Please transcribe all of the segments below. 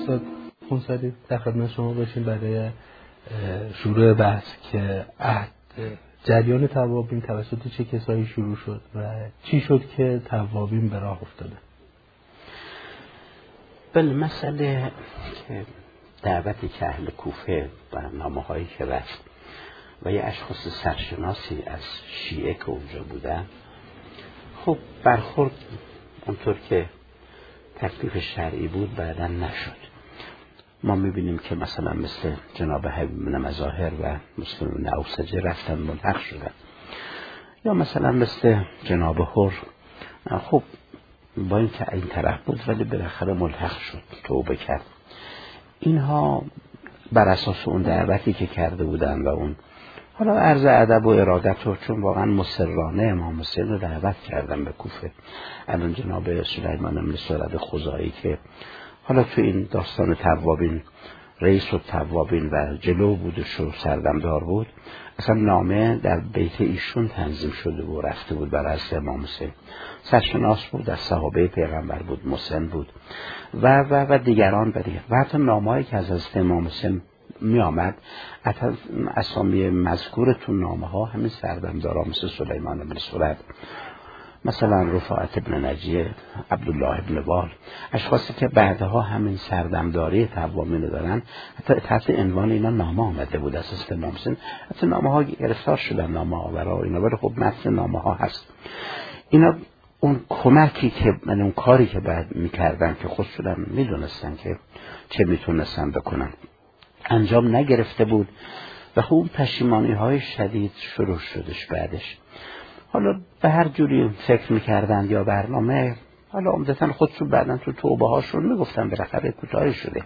استاد خونسری در خدمت شما باشیم برای شروع بحث که جریان توابین توسط چه کسایی شروع شد و چی شد که توابین به راه افتاده؟ بله، مسئله که دعوتی که اهل کوفه برنامه‌هایی که رفت و یه اشخاص سرشناسی از شیعه که اونجا بودن، خب برخورد اونطور که تکلیف شرعی بود بعدا نشد. ما میبینیم که مثلا مثل جناب حبیب بن مظاهر و مسلم بن اوسجه رفتن ملحق شدن، یا مثلا مثل جناب حر، خب با این که این طرف بود ولی بالاخره ملحق شد، توبه کرد. اینها بر اساس اون دعوتی که کرده بودن و اون حالا عرض ادب و ارادت رو، چون واقعا مسررانه امام حسین رو دعوت کردن به کوفه. الان جناب سلیمان بن سرد خزاعی که حالا تو این داستان توابین رئیس و توابین و جلو بودش و سردمدار بود، اصلا نامه در بیت ایشون تنظیم شده و رفته بود بر عرض امام حسین. سرشناس بود، از صحابه پیغمبر بود، مسن بود و دیگران و حتی نامه‌ای که از حضرت امام حسین می آمد، اسامی مذکور تو نامه ها همین سردمدارا مثل سلیمان بن سرد، مثلا رفاعت بن نجیه، عبدالله بن وال، اشخاصی که بعدها همین سردمداری توابین دارن، حتی تحت عنوان اینا نامه آمده بود از حضرت امام حسین. حتی نامه ها گرفتار شدن، نامه آورا اینا، ولی خب متن نامه ها هست. اینا اون کمکی که اون کاری که بعد میکردن که خودشون میدونستن که چه میتونستن بکنن انجام نگرفته بود و خب اون پشیمانی های شدید شروع شدش بعدش. حالا به هر جوری فکر میکردن یا برنامه، حالا عمدتاً خودشون بعداً تو توبه هاشون میگفتن بالاخره کوتاه شده،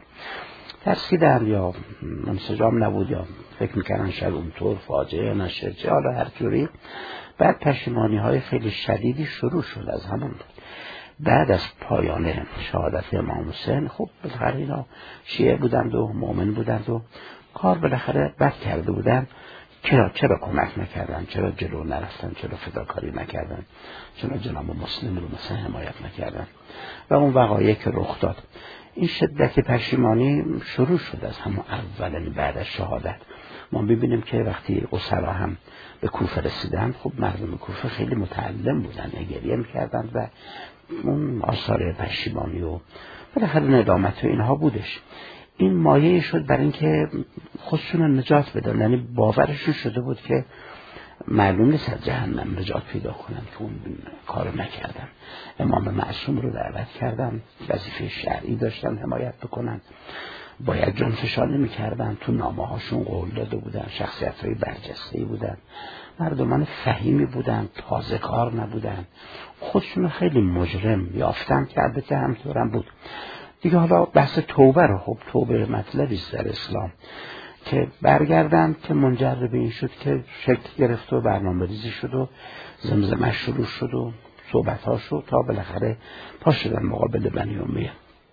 ترسیدن یا انسجام نبود یا فکر میکردن شاید اونطور فاجعه نشه، حالا هر جوری بعد پشیمانی های خیلی شدیدی شروع شد از همون بعد از پایان شهادت امام حسین. خب بالاخره اینا شیعه بودند و مؤمن بودند و کار بالاخره بد کرده بودند. چرا کمک نکردن؟ چرا جلو نرفتن؟ چرا فداکاری نکردن؟ چرا جناب مسلم رو مثلا حمایت نکردن؟ و اون وقایع که رخ داد، این شدت پشیمانی شروع شد از همون اول بعد از شهادت. ما ببینیم که وقتی اسرا هم به کوفه رسیدن، خب مردم کوفه خیلی متعلم بودن، گریه میکردن و اون آثار پشیمانی و بالاخره ندامت و اینها بودش. این مایه شد برای اینکه خودشون رو نجات بدن، یعنی باورشون شده بود که معلوم نیست از جهنم نجات پیدا کنن که اون کارو نکردن. امام معصوم رو دعوت کردن، وظیفه شرعی داشتن حمایت بکنن، باید جنفشانی میکردن، تو نامه هاشون قول داده بودن، شخصیت های برجسته‌ای بودن، مردمان فهیمی بودن، تازه کار نبودن، خودشون خیلی مجرم یافتن که البته همطورم بود دیگه. حالا بحث توبه رو، خب توبه مطلبی است در اسلام که برگردن که منجر به این شد که شکل گرفت و برنامه ریزی شد و زمزمه شروع شد و صحبت ها شد تا بالاخره پا شدن مقابل بنی امیه.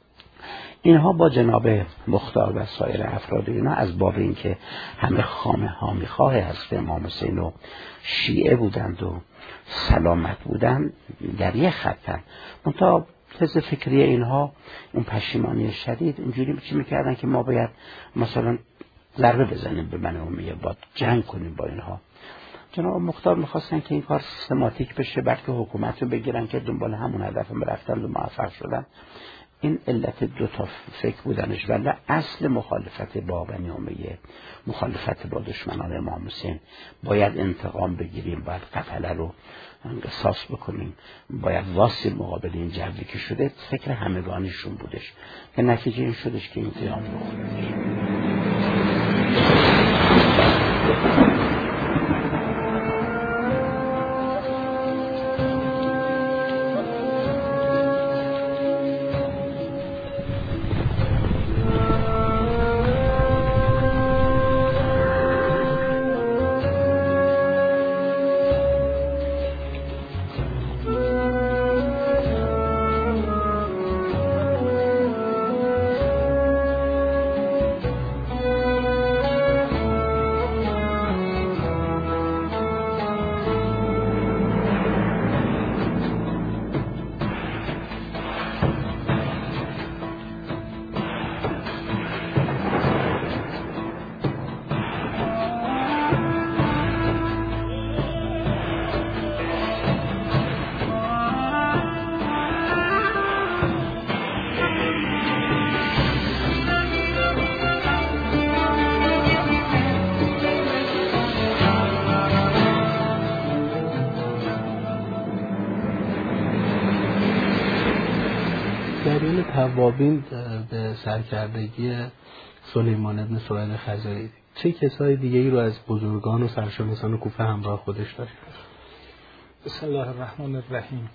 اینها با جناب مختار و سایر افراد اینا از باب این که همه حامی خواه هست امام حسین و شیعه بودند و سلامت بودند در یک خطن. منتها طرز فکری اینها اون پشیمانی شدید اینجوری چی میکردن که ما باید مثلا ضربه بزنیم به بنی امیه، باید جنگ کنیم با اینها. جناب مختار میخواستن که این کار سیستماتیک بشه، بلکه حکومت رو بگیرن که دنبال همون هدف هم رفتن و موفق شدن. این علت دو تا فکر بودنش، ولی اصل مخالفت با بنی امیه، مخالفت با دشمنان امام حسین، باید انتقام بگیریم، باید قتله رو قصاص بکنیم، باید واسی مقابل این جوی که شده، فکر همگانیشون بودش که نتیجه این شدش که این قیام رو توابین به سرکردگی سلیمان ابن سرد خزاعی، چه کسای دیگه ای رو از بزرگان و سرشناسان کوفه همراه خودش داشت؟ بسم الله الرحمن الرحیم.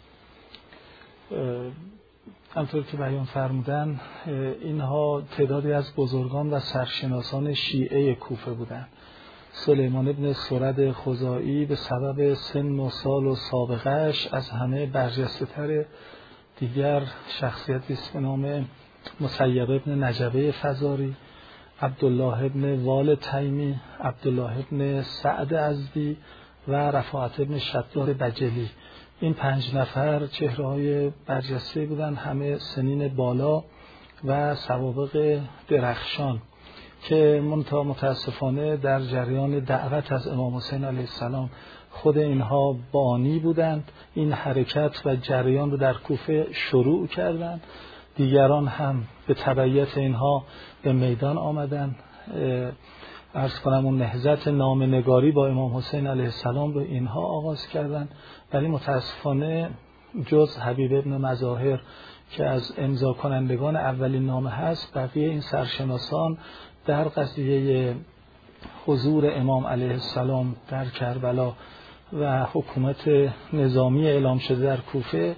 همطور که بیان فرمودن، اینها تعدادی از بزرگان و سرشناسان شیعه کوفه بودند. سلیمان ابن سرد خزاعی به سبب سن و سال و سابقهش از همه برجسته تر. دیگر شخصیتی است به نام مسیب ابن نجبه فزاری، عبدالله ابن وال تیمی، عبدالله ابن سعد ازدی و رفاعت ابن شداد بجلی. این 5 نفر چهره‌های برجسته بودند، همه سنین بالا و سوابق درخشان که متاسفانه در جریان دعوت از امام حسین علیه السلام خود اینها بانی بودند. این حرکت و جریان رو در کوفه شروع کردند. دیگران هم به تبعیت اینها به میدان آمدند. عرض کنم اون نهضت نامه‌نگاری با امام حسین علیه السلام به اینها آغاز کردند، ولی متاسفانه جز حبیب ابن مظاهر که از امضا کنندگان اولین نامه هست، بقیه این سرشناسان در قضیه حضور امام علیه السلام در کربلا و حکومت نظامی اعلام شده در کوفه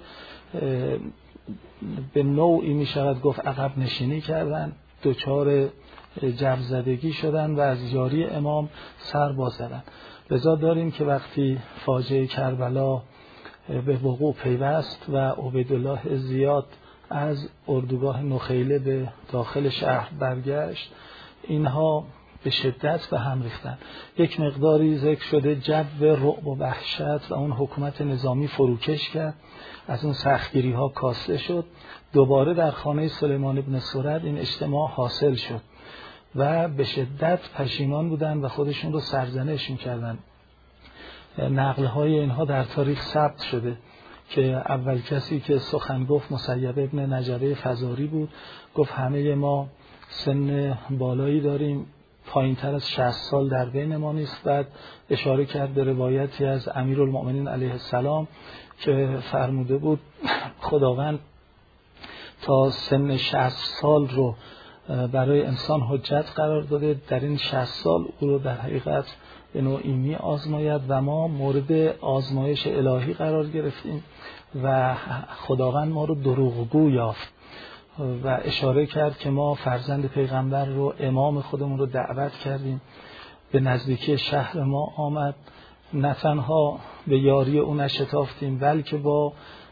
به نوعی می شود گفت عقب نشینی کردند، دچار جوزدگی شدند و از یاری امام سر باز زدند. لذا داریم که وقتی فاجعه کربلا به وقوع پیوست و عبیدالله زیاد از اردوگاه نخیله به داخل شهر برگشت، اینها به شدت به هم ریختند. یک مقداری ذکر شده جو رعب و وحشت و اون حکومت نظامی فروکش کرد، از اون سختگیری ها کاسته شد. دوباره در خانه سلیمان ابن سرد این اجتماع حاصل شد و به شدت پشیمان بودند و خودشون رو سرزنش میکردند. نقل‌های اینها در تاریخ ثبت شده که اول کسی که سخن گفت مسیب ابن نجبه فزاری بود. گفت همه ما سن بالایی داریم، پایین تر از 60 سال در بین ما نیست. بعد اشاره کرد به روایتی از امیرالمؤمنین علیه السلام که فرموده بود خداوند تا سن 60 سال رو برای انسان حجت قرار داده، در این 60 سال او رو در حقیقت به نوعی می آزماید و ما مورد آزمایش الهی قرار گرفتیم و خداوند ما رو دروغگو یافت و اشاره کرد که ما فرزند پیغمبر رو، امام خودمون رو دعوت کردیم، به نزدیکی شهر ما آمد، نه تنها به یاری او نشتافتیم بلکه با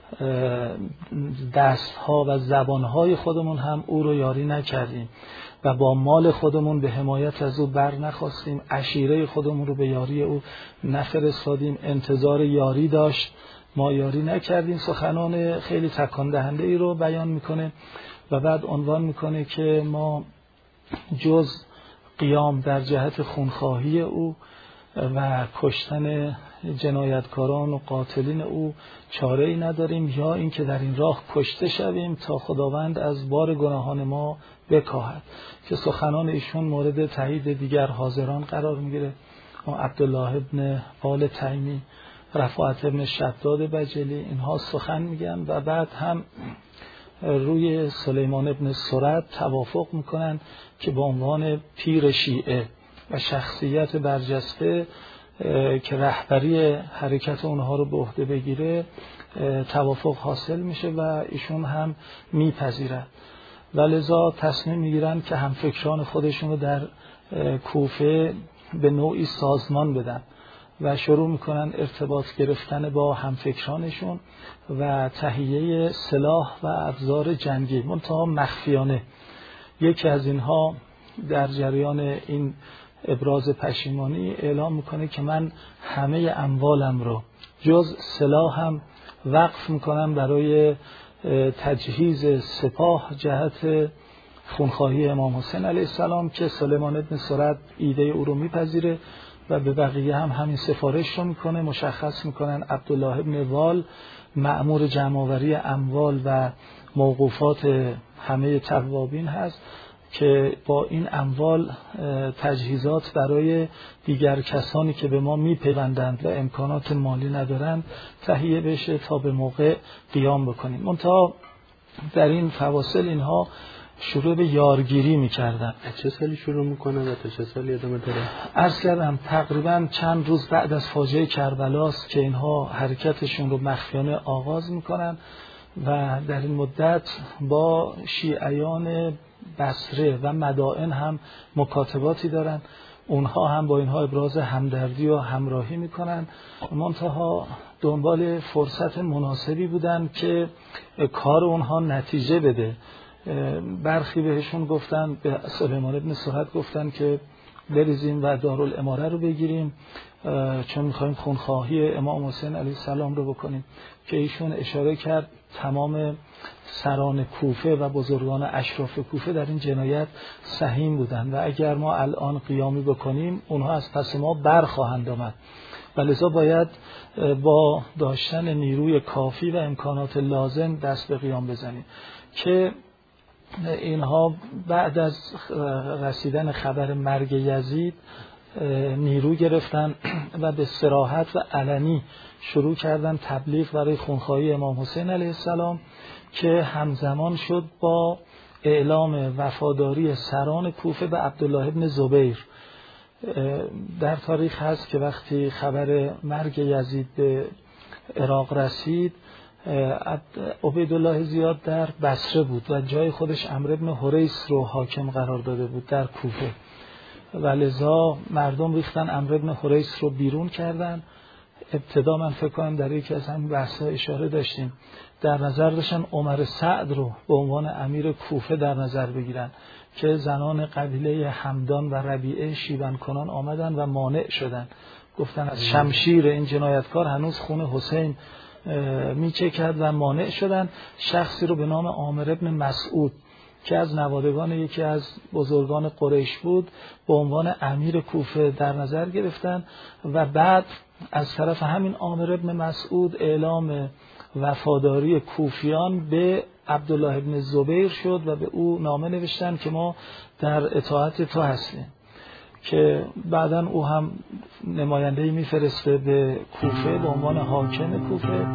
دستها و زبانهای خودمون هم او رو یاری نکردیم و با مال خودمون به حمایت از او بر نخواستیم، عشیره خودمون رو به یاری او نفرستادیم، انتظار یاری داشت، ما یاری نکردیم. سخنان خیلی تکان دهنده ای رو بیان میکنه و بعد عنوان میکنه که ما جز قیام در جهت خونخواهی او و کشتن جنایتکاران و قاتلین او چاره ای نداریم، یا اینکه در این راه کشته شویم تا خداوند از بار گناهان ما بکاهد. که سخنان ایشون مورد تایید دیگر حاضران قرار میگیره، عبدالله ابن وال تیمی، رفاعت ابن شداد بجلی، اینها سخن میگن و بعد هم روی سلیمان ابن سرد توافق میکنن که به عنوان پیر شیعه و شخصیت برجسته که رهبری حرکت اونها رو به عهده بگیره توافق حاصل میشه و ایشون هم میپذیرن و لذا تصمیم میگیرن که همفکران خودشون رو در کوفه به نوعی سازمان بدن و شروع میکنن ارتباط گرفتن با همفکرانشون و تهیه سلاح و ابزار جنگی، منتها مخفیانه. یکی از اینها در جریان این ابراز پشیمانی اعلام میکنه که من همه اموالم رو جز سلاحم وقف میکنم برای تجهیز سپاه جهت خونخواهی امام حسین علیه السلام، که سلیمان ابن سرد ایده او رو میپذیره و به بقیه هم همین سفارش رو میکنه. مشخص میکنن عبدالله ابن وال مأمور جمع‌آوری اموال و موقوفات همه توابین هست که با این اموال تجهیزات برای دیگر کسانی که به ما میپیوندند و امکانات مالی ندارند تهیه بشه تا به موقع قیام بکنیم. منتها در این فواصل اینها شروع به یارگیری میکردن. چه سالی شروع میکنن و تا چه سالی ادامه داره؟ عرض کردم تقریبا چند روز بعد از فاجعه کربلاست که اینها حرکتشون رو مخفیانه آغاز میکنن و در این مدت با شیعیان بصره و مدائن هم مکاتباتی دارن. اونها هم با اینها ابراز همدردی و همراهی میکنن، منتها دنبال فرصت مناسبی بودن که کار اونها نتیجه بده. برخی بهشون گفتن، به سلیمان ابن سرد گفتن که بریزیم و دارالاماره رو بگیریم چون میخوایم خونخواهی امام حسین علیه السلام رو بکنیم، که ایشون اشاره کرد تمام سران کوفه و بزرگان اشراف کوفه در این جنایت سهیم بودن و اگر ما الان قیامی بکنیم اونها از پس ما برخواهند آمد و لذا باید با داشتن نیروی کافی و امکانات لازم دست به قیام بزنیم. که اینها بعد از رسیدن خبر مرگ یزید نیرو گرفتن و به صراحت و علنی شروع کردن تبلیغ برای خونخواهی امام حسین علیه السلام که همزمان شد با اعلام وفاداری سران کوفه به عبدالله ابن زبیر. در تاریخ هست که وقتی خبر مرگ یزید به عراق رسید، عبیدالله زیاد در بصره بود و جای خودش عمرو ابن حریث رو حاکم قرار داده بود در کوفه و لذا مردم ریختن عمرو ابن حریث رو بیرون کردن. ابتدا من فکر کنم در یکی از همین بحث‌ها اشاره داشتیم، در نظر داشتن عمر سعد رو به عنوان امیر کوفه در نظر بگیرن که زنان قبیله همدان و ربیعه شیون کنان آمدن و مانع شدن. گفتن از شمشیر این جنایتکار هنوز خون حسین میچکد و مانع شدن. شخصی رو به نام عامر ابن مسعود که از نوادگان یکی از بزرگان قریش بود به عنوان امیر کوفه در نظر گرفتن و بعد از طرف همین عامر ابن مسعود اعلام وفاداری کوفیان به عبدالله ابن زبیر شد و به او نامه نوشتن که ما در اطاعت تو هستیم، که بعداً او هم نماینده‌ای میفرسته به کوفه به عنوان حاکم کوفه.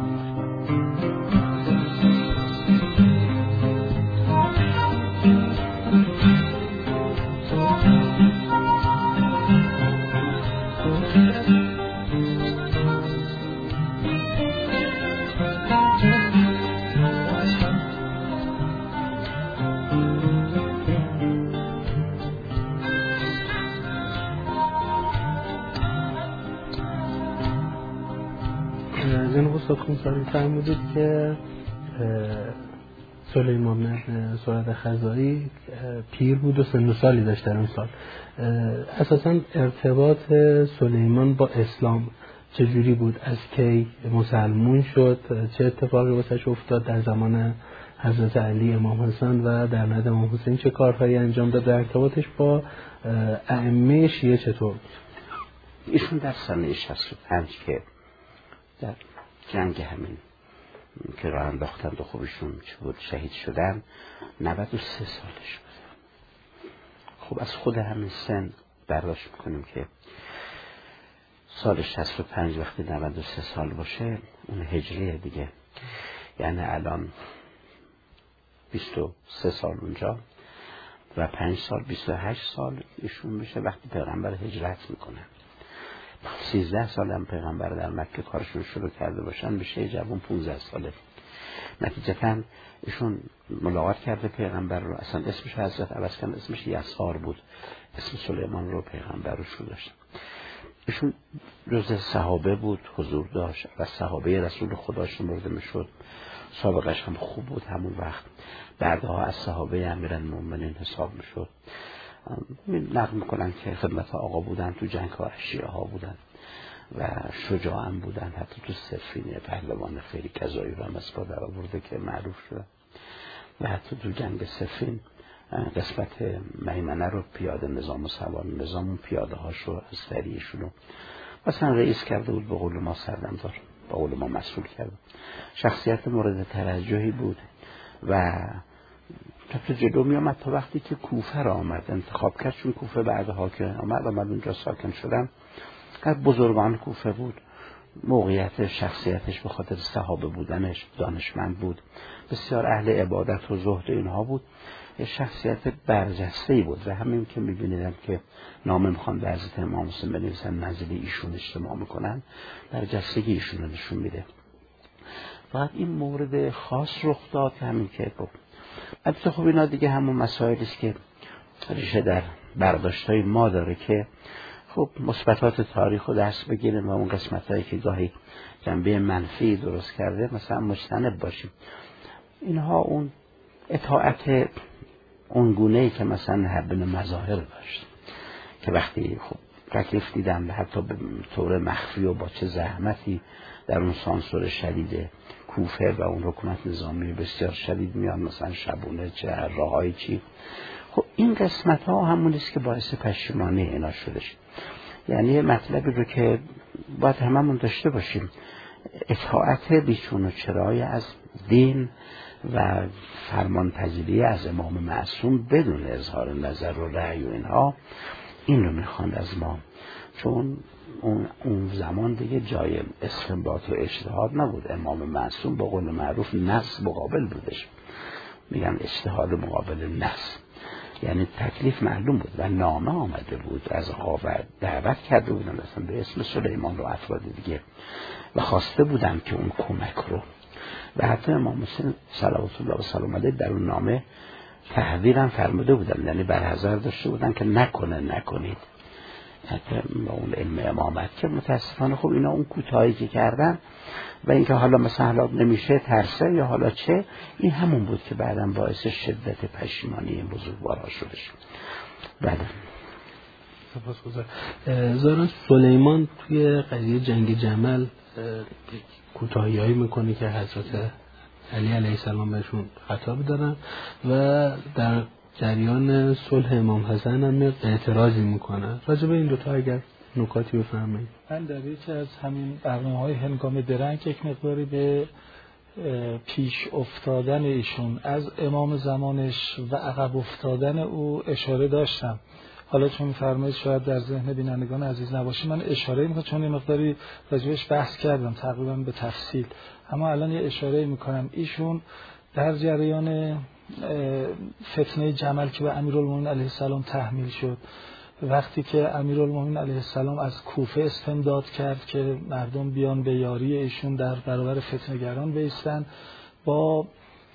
جناب استاد خونساری فرمودید که سلیمان بن سرد خزاعی پیر بود و سن و سالی داشت در اون سال. اساساً ارتباط سلیمان با اسلام چجوری بود؟ از کی مسلمون شد؟ چه اتفاقی واسش افتاد در زمان حضرت علی امام حسین و در نزد امام حسین چه کارهایی انجام داد؟ در ارتباطش با ائمه شیعه چطور بود؟ ایشون در سنه 65 که در جنگ همین که راه انداختند و خوبشون چه بود شهید شدن 93 سالش بود. خب از خود همین سن برداشت میکنیم که سال 65 وقتی 93 سال باشه اون هجریه دیگه، یعنی الان 23 سال اونجا و 5 سال 28 سال ایشون میشه وقتی پیغمبر هجرت میکنه. 13 سال هم پیغمبر در مکه کارشون شروع کرده باشن، بشه جوان 15 ساله. نتیجتاً ایشون ملاقات کرده پیغمبر رو، اصلا اسمش حضرت عوض کردن، اسمش یسار بود، اسم سلیمان رو پیغمبر رو شروع داشت. ایشون جز صحابه بود، حضور داشت و صحابه رسول خدا شمرده میشد. سابقش هم خوب بود همون وقت، بعدها از صحابه امیرالمومنین حساب میشد. نقل میکنن که خدمت آقا بودن، تو جنگ ها شیعه ها بودن و شجاع هم بودن، حتی تو صفین پهلوان خیلی کذایی رو هم از پا در آورده که معروف شده و حتی تو جنگ صفین قسمت میمنه رو پیاده نظام و سوار نظام اون پیاده هاشو از فریشون رو مثلا رئیس کرده بود، به قول ما سردمدار، به قول ما مسئول کرده. شخصیت مورد توجهی بود و تو جلو می آمد تا وقتی که کوفه را آمد انتخاب کرد، چون کوفه بعدها که آمد اونجا ساکن شدن. از بزرگان کوفه بود، موقعیت شخصیتش به خاطر صحابه بودنش، دانشمند بود، بسیار اهل عبادت و زهد و اینها بود، یه شخصیت برجسته‌ای بود و همین که می‌بینیدم که نامه میخوان به حضرت امام حسین بنویسن نزد ایشون اجتماع میکنن، برجستگی ایشون رو نشون میده. فقط این مورد خاص رخ داد که همین که البته خب اینا دیگه همون مسائلی است که ریشه در برداشت‌های ما داره که خب مثبتات تاریخ رو دست بگیریم و اون قسمتایی که گاهی جنبه منفی درست کرده مثلا مجتنب باشیم. اینها اون اطاعت اون گونه‌ای که مثلا حب مظاهر داشت که وقتی خب تکلیف دیدن حتی به طور مخفی و با چه زحمتی در اون سانسور شدید کوفه و اون حکومت نظامی بسیار شدید میان، مثلا شبونه چه راههای چی، خب این قسمت ها همون است که باعث پشیمانی اینا شدش. یعنی مطلبی رو که باید هممون داشته باشیم، اطاعت بیچون و چرای از دین و فرمانپذیری از امام معصوم بدون اظهار نظر و رأی و اینها، این رو میخواند از ما، چون اون زمان دیگه جای استنباط و اجتهاد نبود. امام معصوم با قول معروف نص مقابل بودش، میگن اجتهاد مقابل نص، یعنی تکلیف معلوم بود و نامه آمده بود از آقا و دعوت کرده بودن مثلا به اسم سلیمان رو افراد دیگه و خواسته بودن که اون کمک رو، و حتی امام حسین صلوات الله و سلام علیه در اون نامه تحذیرم فرموده بودن، یعنی برحذر داشته بودن که نکنید حتی با اون علم امامت، که متاسفانه خب اینا اون کوتاهی که کردن و اینکه حالا مثلا حالا نمیشه ترسه یا حالا چه، این همون بود که بعداً باعث شدت پشیمانی این بزرگوارها شدش. بله. سپاسگزارم. زارن سلیمان توی قضیه جنگ جمل کوتاهی‌هایی میکنه که حضرت علی علیه السلام بهشون خطاب دارن و در جریان صلح امام حسن هم اعتراضی میکنن. راجع به این دوتا اگر نکاتی بفرمایید. من در یکی از همین برنامه‌های هنگام درنگ یک مقداری به پیش افتادن ایشون از امام زمانش و عقب افتادن او اشاره داشتم. حالا چون می‌فرمایید شاید در ذهن بینندگان عزیز نباشه، من اشاره می‌کنم چون یه مقداری راجعش بحث کردم تقریبا به تفصیل، اما الان یه اشاره می‌کنم. ایشون در جریان فتنه جمل که به امیرالمومنین علیه السلام تحمیل شد، وقتی که امیرالمومنین علیه السلام از کوفه استمداد کرد که مردم بیان به یاری ایشون در برابر فتنه‌گران بایستن، با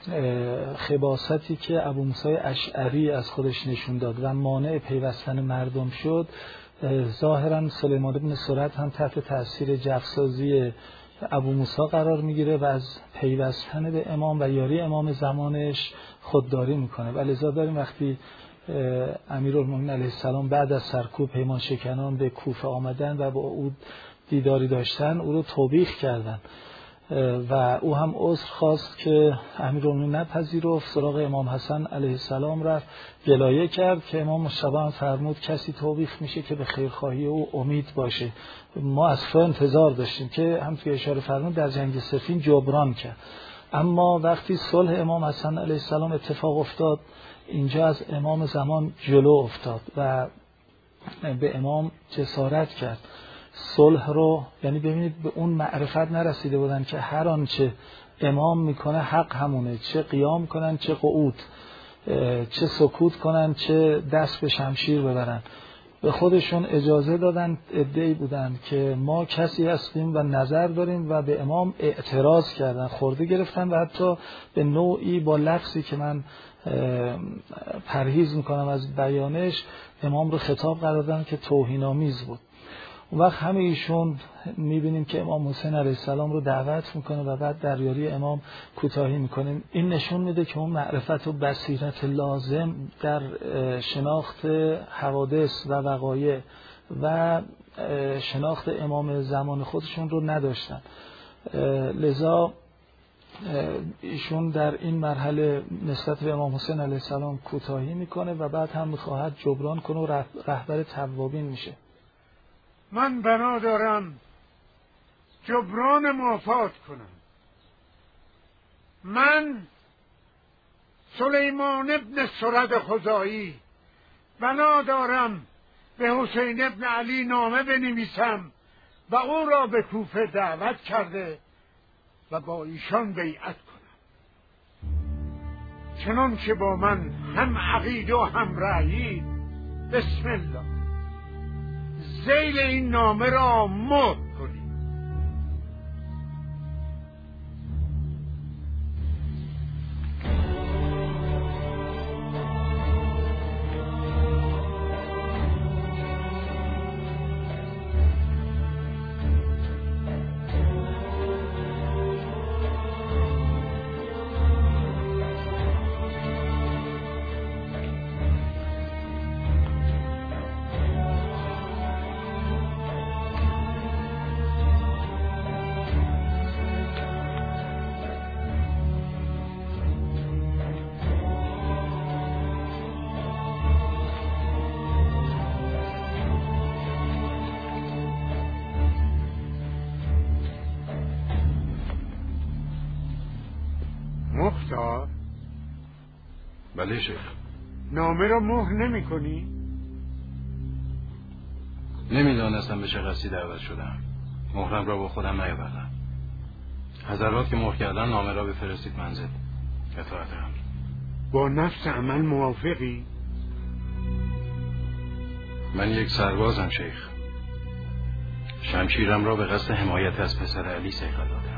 خباستی که ابو موسی اشعری از خودش نشون داد و مانع پیوستن مردم شد، ظاهرا سلیمان بن سرد هم تحت تاثیر جفسازی ابو موسی قرار میگیره و از پیوستن به امام و یاری امام زمانش خودداری میکنه. و لذا داریم وقتی امیرالمومنین علیه السلام بعد از سرکوب پیمان شکنان به کوفه آمدن و با او دیداری داشتن، او رو توبیخ کردن و او هم عذر خواست که امیرالمومنین نپذیرفت، سراغ امام حسن علیه السلام رفت، گلایه کرد که امام مجتبی هم فرمود کسی توبیخ میشه که به خیرخواهی او امید باشه. ما از تو انتظار داشتیم که هم توی اشاره فرمود در جنگ صفین جبران کرد. اما وقتی صلح امام حسن علیه السلام اتفاق افتاد، اینجا از امام زمان جلو افتاد و به امام جسارت کرد صلح رو، یعنی ببینید به اون معرفت نرسیده بودن که هر آنچه امام میکنه حق همونه، چه قیام کنن چه قعود، چه سکوت کنن چه دست به شمشیر ببرن. به خودشون اجازه دادن، ادعی بودن که ما کسی هستیم و نظر داریم و به امام اعتراض کردن، خورده گرفتن و حتی به نوعی با لفظی که من پرهیز میکنم از بیانش امام رو خطاب قرار دادن که توهین‌آمیز بود. اون وقت همه ایشون میبینیم که امام حسین علیه السلام رو دعوت میکنه و بعد در یاری امام کوتاهی میکنه. این نشون میده که اون معرفت و بصیرت لازم در شناخت حوادث و وقایع و شناخت امام زمان خودشون رو نداشتن. لذا ایشون در این مرحله نسبت به امام حسین علیه السلام کوتاهی میکنه و بعد هم میخواهد جبران کنه و رهبر توابین میشه. من بنا دارم جبران موافات کنم. من سلیمان ابن سرد خزاعی بنا دارم به حسین ابن علی نامه بنویسم و او را به کوفه دعوت کرده و با ایشان بیعت کنم، چنان که با من هم عقیده و هم رأیی. بسم الله. ذیل این نامه را مهر کنید. مختار؟ بله شیخ. نامه را مهر نمی کنی؟ نمیدانستم به چه قصدی دعوت شدم. مهرم را با خودم نیاوردم. حضرات که مهر کردن نامه را بفرستید منزل. اطاعت امر. با نفس عمل موافقی؟ من یک سربازم شیخ. شمشیرم را به قصد حمایت از پسر علی صیقل دادم.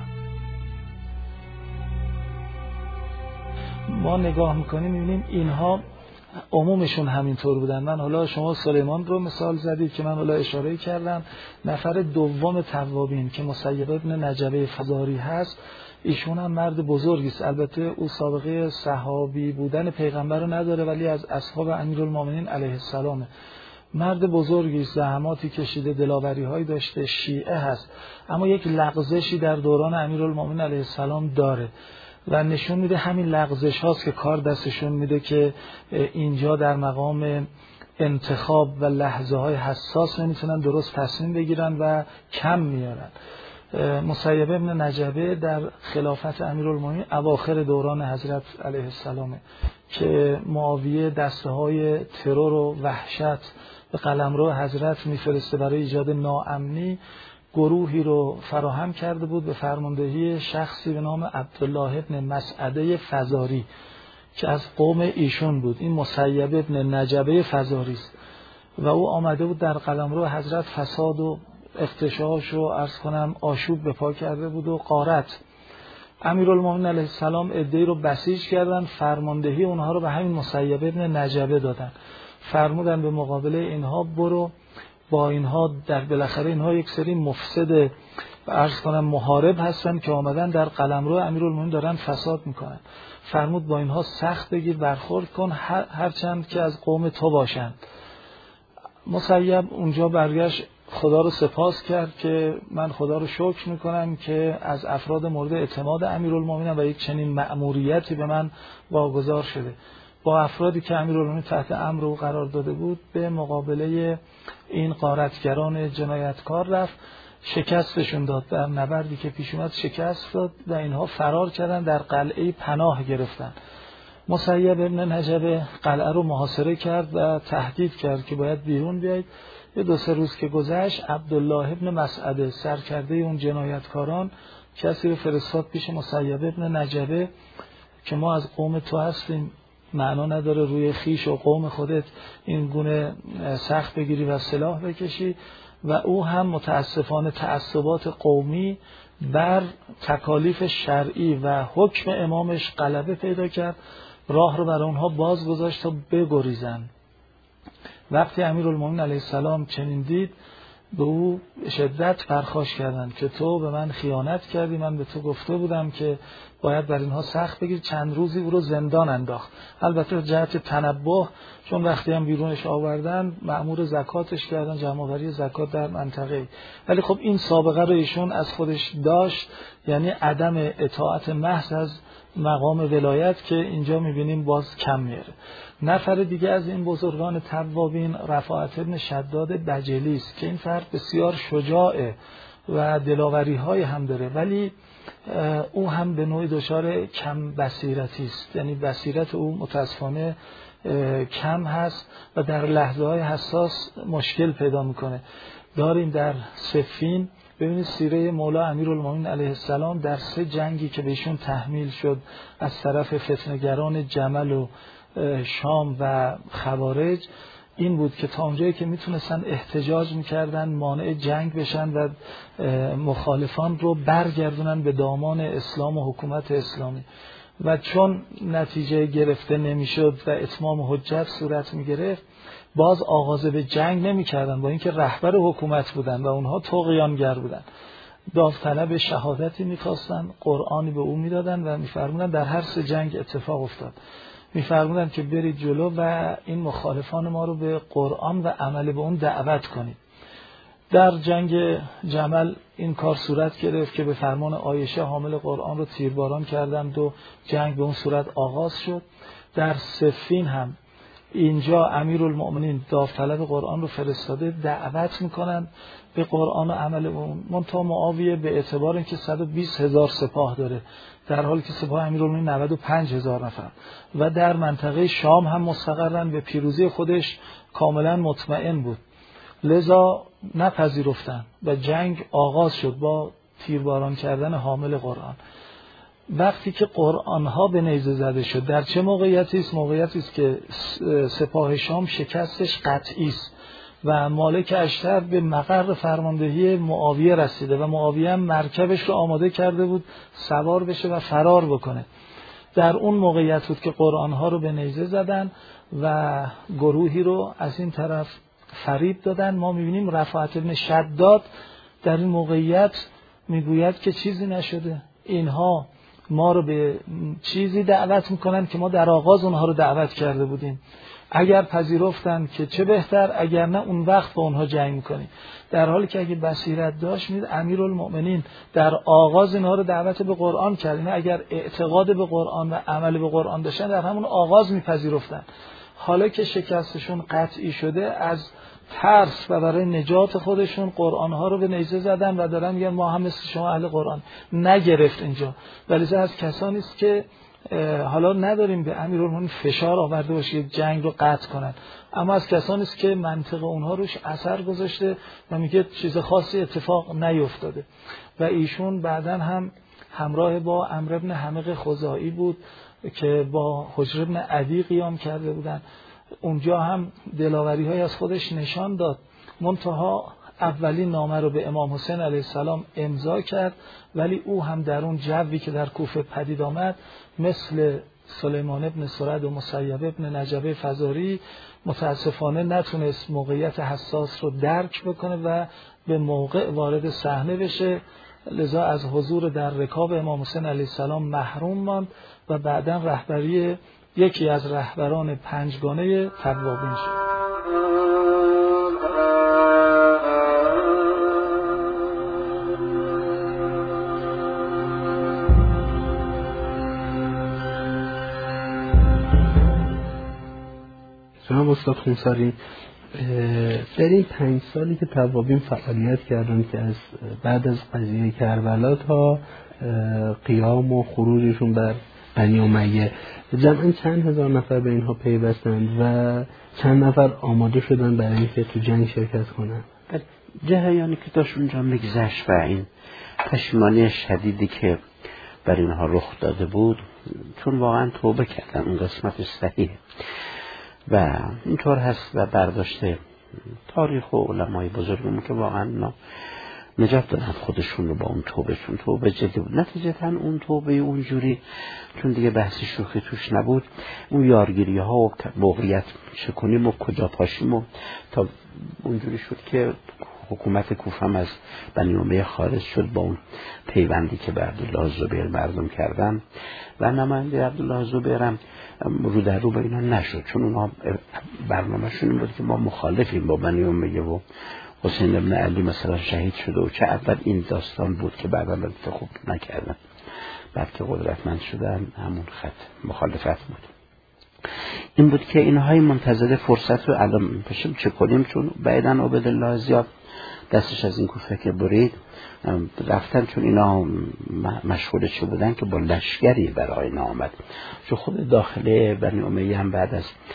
ما نگاه میکنیم میبینیم اینها عمومشون همینطور بودن. من حالا شما سلیمان رو مثال زدید که من حالا اشاره کردم. نفر دوم توابین که مسیب ابن نجبه فزاری هست، ایشون هم مرد بزرگی است. البته او سابقه صحابی بودن پیغمبر رو نداره ولی از اصحاب امیرالمومنین علیه السلام. مرد بزرگی است، زحماتی کشیده، دلاوری هایی داشته، شیعه هست، اما یک لغزشی در دوران امیرالمومنین علیه السلام داره و نشون میده همین لغزش هاست که کار دستشون میده که اینجا در مقام انتخاب و لحظه های حساس نمیتونن درست تصمیم بگیرن و کم میارن. مسیب ابن نجبه در خلافت امیرالمومنین اواخر دوران حضرت علیه السلام که معاویه دسته های ترور و وحشت به قلمرو حضرت میفرسته برای ایجاد ناامنی، گروهی رو فراهم کرده بود به فرماندهی شخصی به نام عبدالله ابن مسعده فزاری که از قوم ایشون بود. این مسیب ابن نجبه فزاری است و او آمده بود در قلمرو حضرت فساد و اختشاش رو عرض کنم آشوب به پا کرده بود و غارت. امیرالمومنین علیه السلام عده‌ای رو بسیج کردن، فرماندهی اونها رو به همین مسیب ابن نجبه دادن. فرمودن به مقابله اینها برو با اینها، در بالاخره اینها یک سری مفسد عرض کنم محارب هستن که آمدن در قلمرو امیرالمومنین دارن فساد میکنن. فرمود با اینها سخت بگیر، برخورد کن، هرچند که از قوم تو باشند. مسیب اونجا برگشت خدا رو سپاس کرد که من خدا رو شکر میکنم که از افراد مورد اعتماد امیرالمومنین و یک چنین مأموریتی به من واگذار شده. با افرادی که امیرالمومنین تحت امر او قرار داده بود به مقابله این غارتگران جنایتکار رفت، شکستشون داد، در نبردی که پیش اومد شکست داد و اینها فرار کردن، در قلعه پناه گرفتن. مسیب ابن نجبه قلعه رو محاصره کرد و تهدید کرد که باید بیرون بیایید. یه 2-3 روز که گذشت عبدالله ابن مسعده سرکرده اون جنایتکاران کسی رو فرستاد پیش مسیب ابن نجبه که ما از قوم تو هستیم، معنا نداره روی خیش و قوم خودت این گونه سخت بگیری و سلاح بکشی. و او هم متاسفانه تعصبات قومی بر تکالیف شرعی و حکم امامش غلبه پیدا کرد، راه رو برای اونها باز گذاشت تا بگریزن. وقتی امیرالمومنین علیه السلام چنین دید به او شدت پرخاش کردند که تو به من خیانت کردی، من به تو گفته بودم که باید بر اینها سخت بگیر. چند روزی او رو زندان انداخت. البته جهت تنبه، چون وقتی هم بیرونش آوردن مأمور زکاتش کردن، جمع‌آوری زکات در منطقه. ولی خب این سابقه رو ایشون از خودش داشت، یعنی عدم اطاعت محض از مقام ولایت که اینجا می‌بینیم باز کم میاره. نفر دیگه از این بزرگان توابین رفاعت ابن شداد بجلی است که این فرد بسیار شجاعه و دلاوری‌های هم داره، ولی او هم به نوعی دچار کم بصیرتی است، یعنی بصیرت او متاسفانه کم هست و در لحظه‌های حساس مشکل پیدا میکنه. داریم در صفین. ببینید سیره مولا امیرالمومنین علیه السلام در 3 جنگی که بهشون تحمیل شد از طرف فتنه‌گران جمل و شام و خوارج این بود که تا اونجایی که میتونستن احتجاج میکردن مانع جنگ بشن و مخالفان رو برگردونن به دامان اسلام و حکومت اسلامی. و چون نتیجه گرفته نمیشد و اتمام حجت صورت میگرفت، باز آغاز به جنگ نمیکردن، با اینکه رهبر حکومت بودن و اونها طغیانگر بودن. داوطلب شهادتی میخواستن، قرآنی به او میدادن و میفرمودن در هر 3 جنگ اتفاق افتاد، میفرمودن که برید جلو و این مخالفان ما رو به قرآن و عمل به اون دعوت کنید. در جنگ جمل این کار صورت گرفت که به فرمان عایشه حامل قرآن رو تیرباران کردند و جنگ به اون صورت آغاز شد. در صفین هم اینجا امیرالمؤمنین داوطلب قرآن رو فرستاده، دعوت میکنن به قرآن و عمل اون. منتها معاویه به اعتبار اینکه 120,000 سپاه داره، در حالی که سپاه امیرالمؤمنین 95,000 نفر و در منطقه شام هم مستقرن، به پیروزی خودش کاملا مطمئن بود، لذا نپذیرفتن و جنگ آغاز شد با تیرباران کردن حامل قرآن. وقتی که قرآن ها به نیزه زده شد، در چه موقعیتی است؟ موقعیتی است که سپاه شام شکستش قطعی است و مالک اشتر به مقر فرماندهی معاویه رسیده و معاویه هم مرکبش رو آماده کرده بود سوار بشه و فرار بکنه. در اون موقعیت بود که قرآن ها رو به نیزه زدن و گروهی رو از این طرف فریب دادن. ما می‌بینیم رفاعت بن شداد در این موقعیت میگوید که چیزی نشده، اینها ما رو به چیزی دعوت میکنن که ما در آغاز اونها رو دعوت کرده بودیم، اگر پذیرفتن که چه بهتر، اگر نه اون وقت با اونها جنگ میکنیم. در حالی که اگه بصیرت داشت می‌دید امیرالمؤمنین در آغاز اینها رو دعوت به قرآن کردن، اگر اعتقاد به قرآن و عمل به قرآن داشتن در همون آغاز میپذیرفتن. حالا که شکستشون قطعی شده، از ترس و برای نجات خودشون قرآن ها رو به نیزه زدن و دارن میگن ما هم مثل شما اهل قرآن. نگرفت اینجا، ولی از کسانی است که حالا نداریم به امیرالمومنین فشار آورده باشه جنگ رو قطع کنن، اما از کسانی است که منطق اونها روش اثر گذاشته و میگه چیز خاصی اتفاق نیفتاده. و ایشون بعداً هم همراه با عمرو بن حمق خزاعی بود که با حجر بن عدی قیام کرده بودن. اونجا هم دلاوری های از خودش نشان داد، منتها اولین نامه رو به امام حسین علیه السلام امضا کرد، ولی او هم در اون جوی که در کوفه پدید آمد مثل سلیمان ابن سرد و مسیب ابن نجبه فزاری متاسفانه نتونست موقعیت حساس رو درک بکنه و به موقع وارد صحنه بشه، لذا از حضور در رکاب امام حسین علیه السلام محروم ماند و بعداً رهبری یکی از رهبران پنجگانه توابین شد. جناب استاد خونساری، در این 5 سالی که توابین فعالیت کردن که از بعد از قضیه کربلا تا قیام و خروجشون بر بنی امیه، جمعاً چند هزار نفر به اینها پیوستند و چند نفر آماده شدن برای اینکه تو جنگ شرکت کنن؟ جریانی که داشت اونجا میگذشت و این پشیمانی شدیدی که بر اینها رخ داده بود، چون واقعا توبه کردن، اون قسمت صحیح و اینطور هست و برداشته تاریخ و علمای بزرگمون که واقعا نجات دادن خودشون رو با اون توبهشون. توبه جدی بود. نتیجتاً اون توبه اونجوری، چون دیگه بحث شوخی توش نبود، اون یارگیری ها و موقعیت چکنیم و کجا پاشیم و تا اونجوری شد که حکومت کوفه هم از بنی امیه خارج شد با اون پیوندی که به عبدالله زبیر مردم کردن و نماینده عبدالله زبیر هم رو در رو با اینا نشد، چون اونا برنامه‌شون این بود که ما مخالفیم با بنی امیه و حسین ابن علی مثلا شهید شده و چه اول این داستان بود که بعدا البته خوب نکردن، بعد که قدرتمند شدن همون خط مخالفت بود. این بود که اینهای منتظر فرصت رو الان بشیم چه کنیم، چون بعداً عبدالله زیاد دستش از این کوفه که برید رفتن، چون اینا مشغول چه بودن که با لشکری برای اینا آمد، چون خود داخل بنی امیه هم بعد از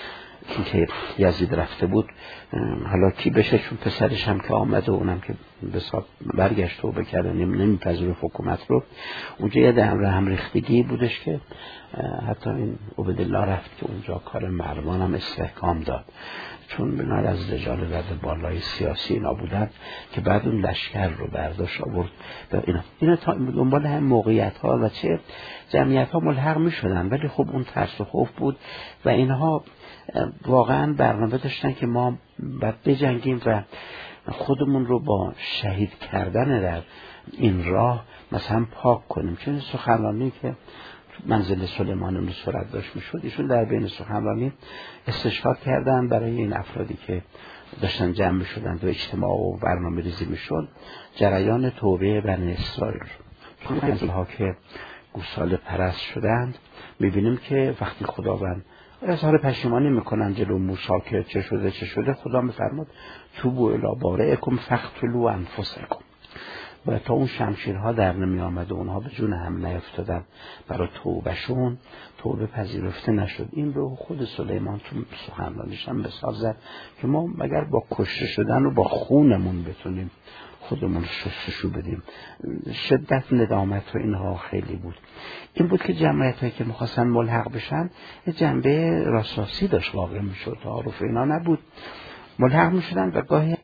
که یزید رفته بود، حالا کی بشه، چون پسرش هم که آمد و اونم که بساب برگشت توبه کرده نمیپذیره حکومت رو، اونجا یه هم ریختگی بودش که حتی این عبدالله رفت که اونجا کار مردمان هم استحکام داد، چون بنا از رجال رد بالای سیاسی اینا بودن که بعد اون لشکر رو برداشت آورد. اینا تا دنبال هم موقعیت ها و چه جمعیت ها ملحق می شدن، ولی خب اون ترس و خوف بود و اینها واقعا برنامه داشتن که ما باید بجنگیم و خودمون رو با شهید کردن در این راه مثلا پاک کنیم. چون سخنرانی که منزل سلیمان بن سرد داشت میشد، ایشون در بین سخنرانی استشهاد کردن برای این افرادی که داشتن جمع میشدن و اجتماع و برنامه ریزی میشد، جریان توبه بنی اسرائیل. چون اینها که گوساله پرست شدند میبینیم که وقتی خداوند اظهار پشیمانی میکنن جلو موسی که چه شده، خدا میفرماد توبوا الی بارئکم فاقتلوا انفسکم، و تا اون شمشیرها در نمی آمد و اونها به جون هم نیفتادن برای توبهشون، توبه پذیرفته نشد. این رو خود سلیمان تو سخنرانیش هم مثال زد که ما مگر با کشته شدن و با خونمون بتونیم خودمون شستشو بدیم. شدت ندامت و اینها خیلی بود. این بود که جمعیت هایی که میخواستن ملحق بشن یه جنبه راساسی داشت واقع میشد، تعارف اینا نبود، ملحق میشدن و گاهی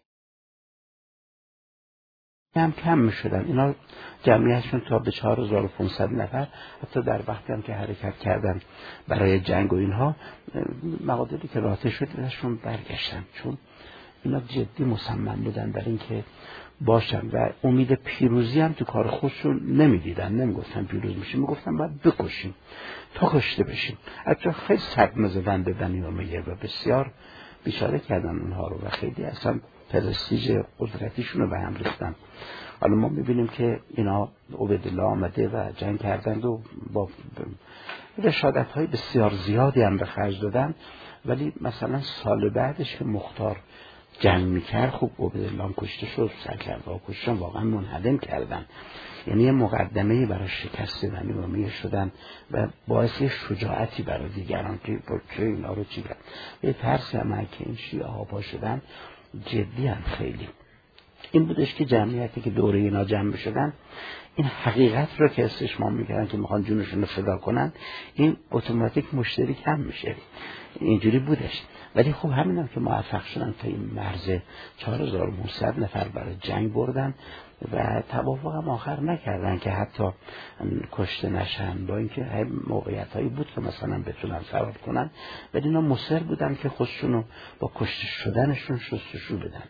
کم میشدن. اینا جمعیتشون تا به 4500 نفر، حتی در وقتی هم که حرکت کردن برای جنگ و اینها، مقادیری که راته شد ازشون برگشتن، چون اینا جدی مصمم بودن در این که باشن و امید پیروزی هم تو کار خودشون نمیدیدن. نمیگفتن پیروز میشیم، میگفتن باید بکشیم تا کشته بشیم. حتی خیلی صدمه زدن به بنی امیه و بسیار بیچاره کردن اونها رو و خیلی اصلا پرستیژ قدرتیشون رو به هم ریختن. حالا ما میبینیم که اینا عبدالله آمده و جنگ کردند و با رشادت های بسیار زیادی هم به خرج دادن، ولی مثلا سال بعدش که مختار جنگ میکرد، خب عبدالله هم کشته شد، سرکردها کشتن، واقعا منهدم کردن. یعنی یه مقدمه‌ای برای شکست بنی امیه شدن و باعث شجاعتی برای دیگران که چه اینا رو چی کرد. یه ترسی هم که این شیعه ها پا شدن جدی هم خیلی. این بودش که جمعیتی که دوره اینا جمع شدن این حقیقت رو که استشمام میکردن که میخوان جونشون رو فدا کنن، این اتوماتیک مشتری کم میشه. اینجوری بودش. ولی خب همین هم که موفق شدن تا این مرز 4500 نفر برای جنگ بردن و توافق هم آخر نکردن که حتی کشته نشن، با اینکه موقعیت هایی بود که مثلا بتونن فرار کنن، ولی اینا مصر بودن که خودشونو با کشته شدنشون شستشو بدن.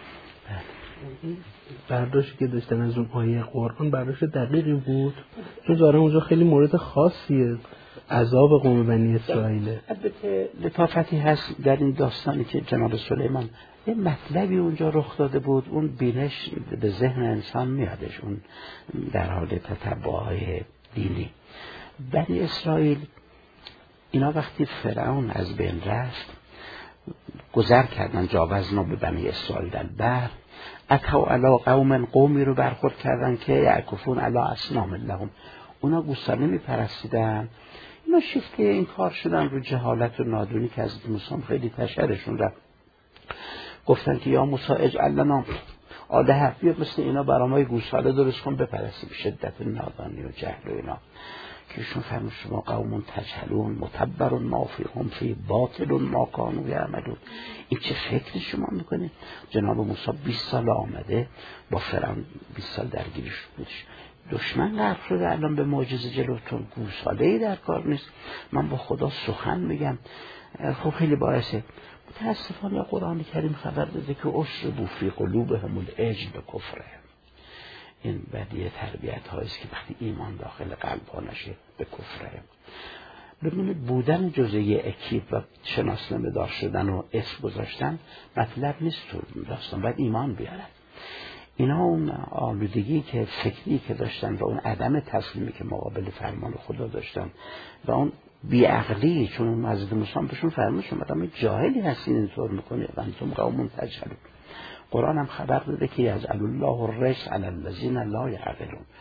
برداشتی که داشتن از اون آیه قرآن برداشت دقیقی بود، چون ظاهرا اونجا خیلی مورد خاصیه، عذاب قوم بنی اسرائیل. البته لطافتی هست در این داستانی که جناب سلیمان یه مطلبی اونجا رخ داده بود، اون بینش به ذهن انسان میادش، اون در حال تتبعهای دینی. بنی اسرائیل اینا وقتی فرعون از بین رفت گذر کردن، جاوزنا به بنی اسرائیل در بحر، اتوا علی قومی رو برخورد کردن که یعکفون علی اصنام لهم، اونا گوساله میپرستیدن. اینا شیفته این کار شدن رو جهالت و نادونی که از موسی خیلی تشرشون رفت. گفتن که یا موسی اجعل لنا آلهه، بیا مثل اینا برامای گوساله درست کن بپرستیم. شدت نادانی و جهل و اینا که ایشون فرمود شما قوم تجهلون متبر ما فیهم فی باطل ما کانوا یعملون. این چه فکری شما میکنید؟ جناب موسی 20 سال آمده با فرعون، 20 سال درگیریش بودش، دشمن غرق شده، الان به معجزه جلوتون گوساله‌ای در کار نیست، من با خدا سخن میگم. خب خیلی باعثه. متاسفانه قرآن کریم خبر داده که اشربوا فی قلوبهم العجل بکفرهم. این بدیه تربیت هاییست که وقتی ایمان داخل قلب ها نشه به کفرهم. ببینید بودن جزء اکیب و شناسنامه دار شدن و اسم گذاشتن مطلب نیست تو داستان، باید ایمان بیارن. اینا اون آلودگی که فکری که داشتن و اون عدم تسلیمی که مقابل فرمان خدا داشتن و اون بیعقلی، چون حضرت موسی بهشون فرمود شما آدم جاهلی هستین اینطور میکنه و انتم قوم تجهلون. قرآن هم خبر داده که یجعل الله الرجس علی الذین لا یعقلون،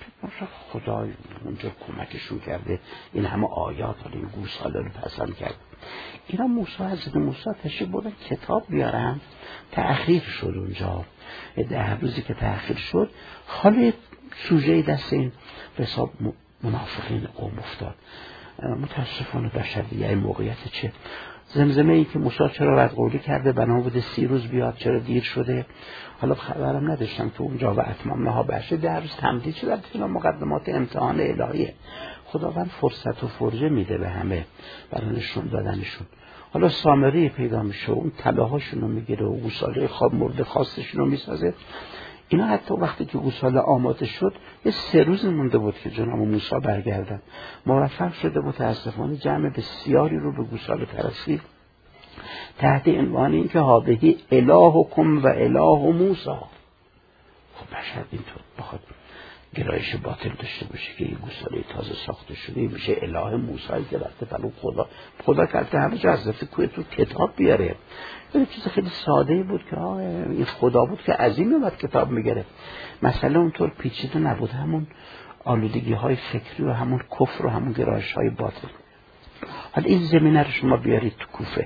خدا اونجا کمکشون کرده، این همه آیات حالا این گوساله رو پسند کرد. اینا موسی، حضرت موسی تشریف بردن کتاب بیارن، تأخیر شد اونجا 10 روزی که تأخیر شد، حالا سوژه دست این به حساب منافقین قوم افتاد. متاسفانه بشریه این موقعیت چه زمزمه ای که موسی چرا بدقولی کرده، بنا بوده 30 روز بیاد، چرا دیر شده. حالا خبرم نداشتم تو اونجا و اتمامناها بشه 10 روز تمدید شد. اینا مقدمات امتحان الهیه، خداوند فرصت و فرجه میده به همه برای نشون دادنشون. حالا سامری پیدا میشه، اون طلاهاشون رو میگیره و گوساله خواب مورد خواستشون رو میسازه. اینا حتی وقتی که گوساله آماده شد 3 روز مونده بود که جناب موسی برگردن. موفق شده متاسفانه جمع بسیاری رو به گوساله پرستی تحت عنوان این که هادهی الهکم و اله موسی. خب بشر اینطور بخواد گرایش باطل داشته باشه که این گوساله تازه ساخته شده میشه اله موسی که رفته پلو خدا کرده همه جا از رفته کوه تو کتاب بیاره. این چیز خیلی ساده بود که این خدا بود که از این اومد کتاب میگره. مسئله اونطور پیچیده نبود، همون آلودگی های فکری و همون کفر و همون گرایش های باطل. حالا این زمینه رو شما بیارید تو کوفه.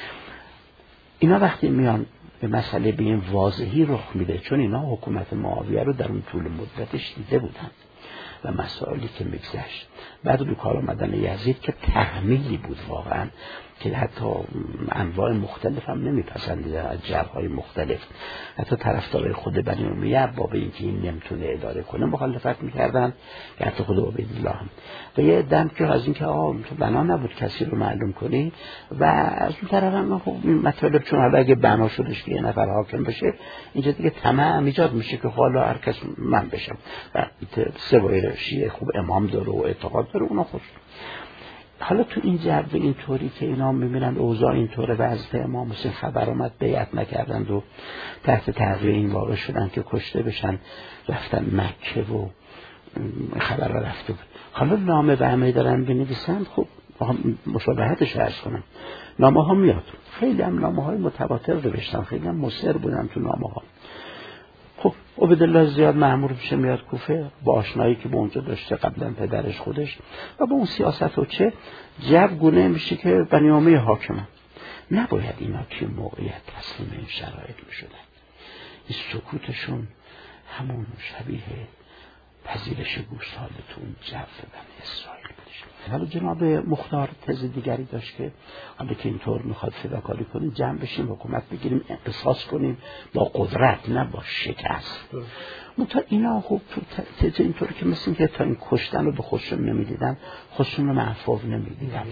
اینا وقتی میان به مسئله به این واضحی رخ میده، چون اینا حکومت معاویه رو در اون طول مدتش دیده بودن و مسائلی که میگذشت. بعد به کار آمدن یزید که تحمیلی بود واقعا، که حتی انواع مختلف هم نمیپسندیدن از جبهه‌های مختلف. حتی طرفدارای خود بنی امیه باب اینکه این نمیتونه اداره کنه مخالفت میکردن، که حتی خود عبیدالله هم و یه دم که از اینکه تو بنا نبود کسی رو معلوم کنی. و از اون طرف هم خب این مطالب چون حالا اگه بنا شدش که یه نفر حاکم بشه، اینجا دیگه طمع ایجاد میشه که حالا هر کس من بشم. و سوای شیعه خوب امام داره و اعتقاد داره، اونا خوش. حالا تو این جبه اینطوری که اینا میبینن اوضاع اینطوره و از امام حسین خبر اومد بیعت نکردند و تحت تعقیب این واقع شدن که کشته بشن، رفتن مکه و خبر را رفته بود. حالا نامه به همه دارن بنویسند. خب مشابهتش عرض کنم، نامه ها میاد، خیلی هم نامه های متواتر نوشتن، خیلی هم مصر بودن تو نامه ها. خب عبیدالله زیاد مأمور میشه میاد کوفه با آشنایی که با اونجا داشته قبلا پدرش خودش و با اون سیاست و چه جو گونه میشه که بنی امیه حاکمن. نباید اینا که موقعیت تسلیم این شرایط میشدن. این سکوتشون همون شبیه پذیرش گوساله تو اون جو بنی اسرائیل بودش. ولی جناب مختار تز دیگری داشت که حالا که اینطور میخواد فداکاری کنیم، جمع بشیم، حکومت بگیریم، قصاص کنیم با قدرت نه با شکست. منتها اینا خوب تو تز اینطور که مثل که تا این کشتن رو به خودشون نمیدیدن، خودشون رو محفوظ نمیدیدن.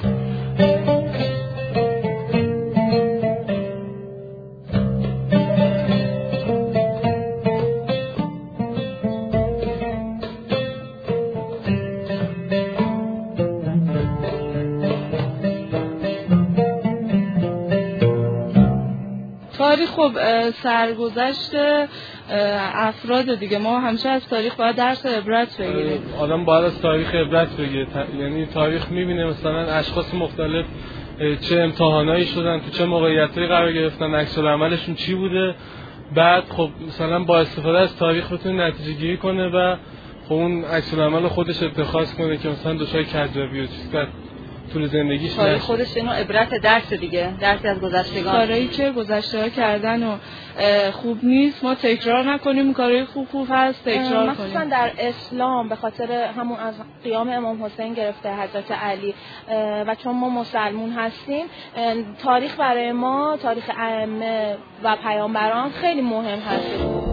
تاریخ خب سرگذشت افراد دیگه، ما همیشه از تاریخ باید درس عبرت بگیریم. آدم باید از تاریخ عبرت بگیره، یعنی تاریخ میبینه مثلا اشخاص مختلف چه امتحانایی شدن، تو چه موقعیتایی قرار گرفتن، عکس العملشون چی بوده، بعد خب مثلا با استفاده از تاریخ بتونه نتیجه گیری کنه و خب اون عکس العمل خودش اتخاذ کنه که مثلا دچار کجروی و چیز کرد طول زندگیش تاریخ خودش اینو عبرت درس دیگه، درس از گذشتگان. کارهایی که گذشته‌ها کردن و خوب نیست ما تکرار نکنیم، کارهای خوب هست تکرار کنیم. مثلا در اسلام به خاطر همون از قیام امام حسین گرفته حضرت علی و چون ما مسلمون هستیم، تاریخ برای ما، تاریخ ائمه و پیامبران خیلی مهم هست.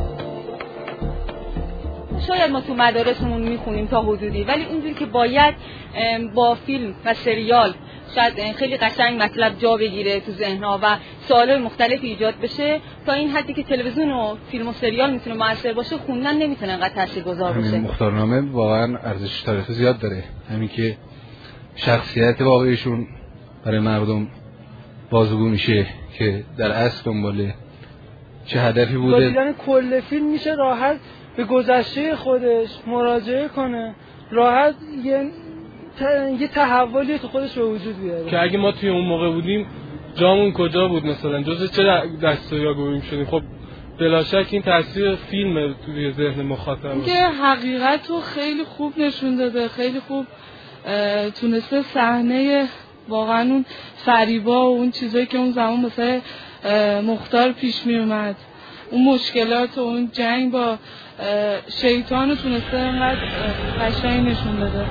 شاید ما تو مدارسمون میخونیم تا حدودی، ولی اونجوری که باید با فیلم و سریال شاید خیلی قشنگ مطلب جا بگیره تو ذهن‌ها و سوالای مختلفی ایجاد بشه، تا این حدی که تلویزیون و فیلم و سریال میتونه موثر باشه، خوندن نمیتونه انقدر تاثیرگذار باشه. همین مختارنامه واقعا ارزش تاریخی زیاد داره، همین که شخصیت واقعیشون برای مردم بازگو میشه که در اصل دنبال چه هدفی بوده. دیدن کل فیلم میشه راحت به گذشته خودش مراجعه کنه، راحت یه تحولی تو خودش به وجود بیاره که اگه ما توی اون موقع بودیم جامون کجا بود، مثلا جز چه دستایی‌ها گویم شدیم. خب بلا شک این تاثیر فیلم توی ذهن مخاطب که حقیقت رو خیلی خوب نشون داده، خیلی خوب تونسته صحنه واقعا اون فریبا و اون چیزایی که اون زمان مثلا مختار پیش می اومد، اون مشکلات و اون جنگ با شیطان رو تونسته انقدر قشنگ نشون داده.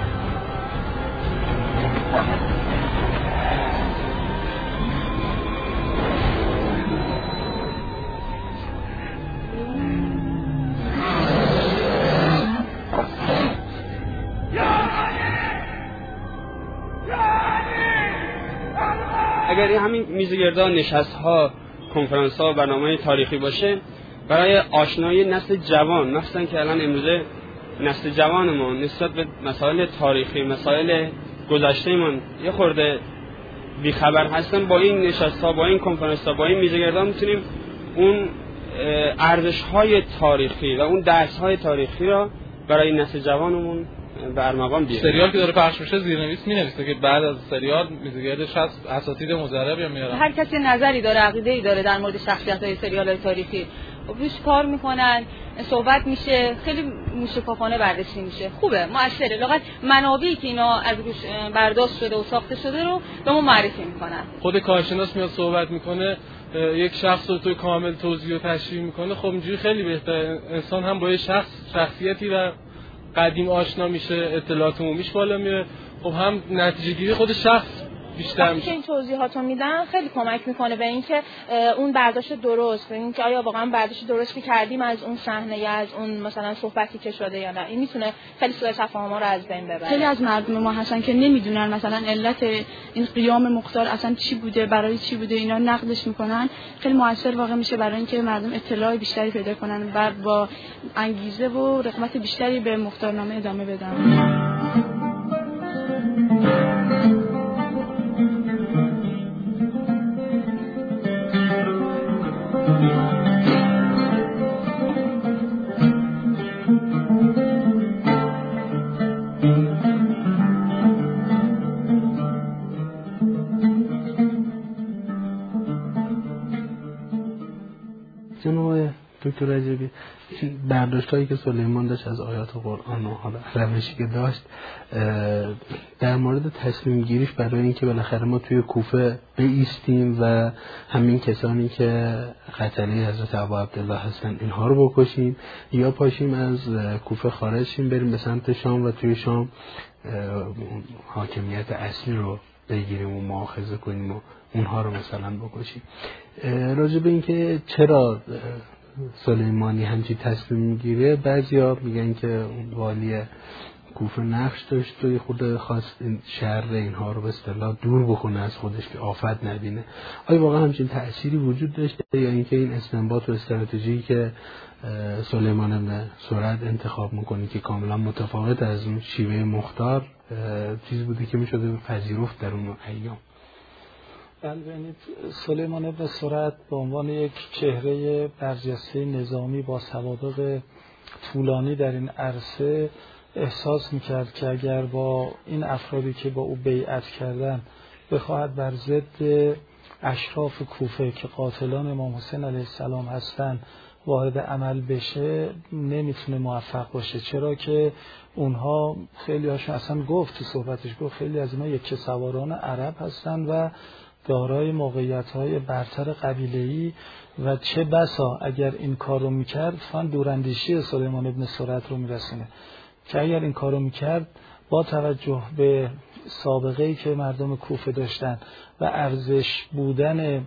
اگر همین میزگردان، نشست‌ها، کنفرانس‌ها و برنامه‌های تاریخی باشه برای آشنایی نسل جوان، مثلا که الان امروزه نسل جوانمون نسبت به مسائل تاریخی، مسائل گذشته‌مون یه خورده بیخبر هستن، با این نشست‌ها، با این کنفرانس‌ها، با این میزگردان میتونیم اون ارزش‌های تاریخی و اون درس‌های تاریخی را برای نسل جوانمون به ارمغان بیاریم. سریال که داره پخش میشه زیرنویس می‌نویسه که بعد از سریال میزگردش هست اساتید مدرب یا میارن. هر کسی نظری داره، عقیده‌ای داره در مورد شخصیت‌های سریال‌های تاریخی، روش کار میکنن، صحبت میشه، خیلی موشکافانه بررسی میشه، خوبه، مؤثره. لغت منابعی که اینا از روش برداشت شده و ساخته شده رو به ما معرفی میکنن. خود کارشناس میاد صحبت میکنه، یک شخص رو تو کامل توضیح و تشریح میکنه، خب اینجوری خیلی بهتره. انسان هم با یه شخصیتی و قدیم آشنا میشه، اطلاعات عمومیش بالا میره، خب هم نتیجه گیری خود شخص بیشتر میشه. این توضیحاتو میدن خیلی کمک میکنه به اینکه اون برداشت درست، به اینکه آیا واقعا برداشت درستی کردیم از اون صحنه یا از اون مثلا صحبتی که شده یا نه. این میتونه خیلی سوء تفاهم‌ها رو از بین ببره. خیلی از مردم ما هستن که نمیدونن مثلا علت این قیام مختار اصلا چی بوده، برای چی بوده، اینا نقدش میکنن. خیلی موثر واقع میشه برای اینکه مردم اطلاع بیشتری پیدا کنن و با انگیزه و رغبت بیشتری به مختارنامه ادامه بدن. دکتر رجبی، برداشت‌هایی که سلیمان داشت از آیات قرآن و حالا روشی که داشت در مورد تصمیم گیریش برای اینکه بالاخره ما توی کوفه بایستیم و همین کسانی که قتلی حضرت ابو عبدالله هستن اینها رو بکشیم یا پاشیم از کوفه خارج شیم بریم به سمت شام و توی شام حاکمیت اصلی رو بگیریم و مؤاخذه کنیم و اونها رو مثلا بکشیم. راجع به اینکه چرا سلیمانی همچین تصمیم میگیره، بعضیا میگن که اون والی کوفه نقش داشت و خود خواست این شر اینها رو به اصطلاح دور بکنه از خودش که آفت نبینه. آیا واقعا همچین تأثیری وجود داشته یا اینکه این استنباط و استراتژی که سلیمان بن سرد انتخاب میکنه که کاملا متفاوت از اون شیوه مختار چیز بوده که میشده پذیرفت در اون ایام؟ بله، ببینید سلیمان بن سرد به عنوان یک چهره برجسته نظامی با سوابق طولانی در این عرصه احساس میکرد که اگر با این افرادی که با او بیعت کردن بخواهد بر ضد اشراف کوفه که قاتلان امام حسین علیه السلام هستند وارد عمل بشه نمیتونه موفق باشه، چرا که اونها خیلی هاشون اصلا گفت تو صحبتش گفت خیلی از اینا یکه سواران عرب هستن و دارای موقعیت‌های برتر قبیله‌ای و چه بسا اگر این کارو میکرد فن دوراندیشی سلیمان بن سرد رو میرسونه که اگر این کارو میکرد با توجه به سابقه‌ای که مردم کوفه داشتن و ارزش بودن